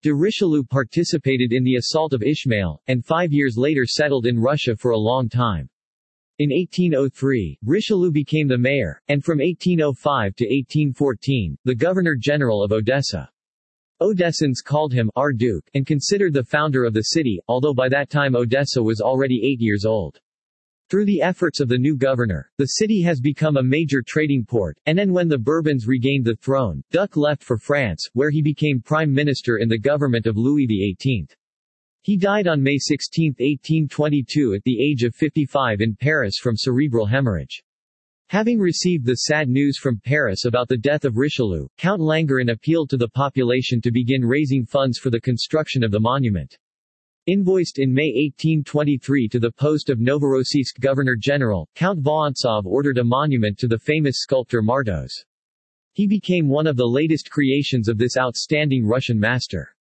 De Richelieu participated in the assault of Ismail, and 5 years later settled in Russia for a long time. In 1803, Richelieu became the mayor, and from 1805 to 1814, the governor-general of Odessa. Odessans called him our Duke and considered the founder of the city, although by that time Odessa was already 8 years old. Through the efforts of the new governor, the city has become a major trading port, and then when the Bourbons regained the throne, Duc left for France, where he became prime minister in the government of Louis XVIII. He died on May 16, 1822 at the age of 55 in Paris from cerebral hemorrhage. Having received the sad news from Paris about the death of Richelieu, Count Langeron appealed to the population to begin raising funds for the construction of the monument. Invoiced in May 1823 to the post of Novorossiysk Governor-General, Count Vorontsov ordered a monument to the famous sculptor Martos. He became one of the latest creations of this outstanding Russian master.